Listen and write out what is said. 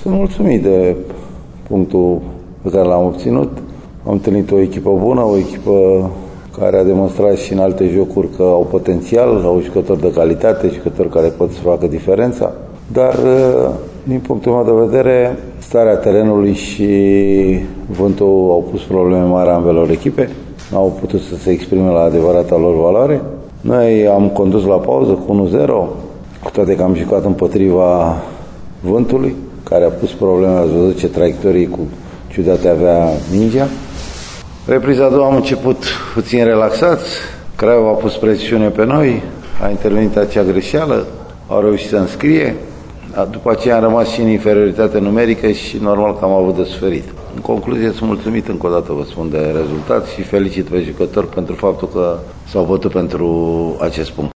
Sunt mulțumit de punctul pe care l-am obținut. Am întâlnit o echipă bună, o echipă care a demonstrat și în alte jocuri că au potențial, au jucători de calitate, jucători care pot să facă diferența. Dar, din punctul meu de vedere, starea terenului și vântul au pus probleme mari ambelor echipe. N-au putut să se exprime la adevărata lor valoare. Noi am condus la pauză cu 1-0, cu toate că am jucat împotriva vântului, care a pus probleme, ați văzut ce traiectorii cu ciudate avea mingea. Repriza a doua am început puțin relaxați, Craiova a pus presiune pe noi, a intervenit acea greșeală, au reușit să înscrie, după aceea am rămas și în inferioritate numerică și normal că am avut de suferit. În concluzie, sunt mulțumit încă o dată, vă spun, de rezultat și felicit pe jucători pentru faptul că s-au bătut pentru acest punct.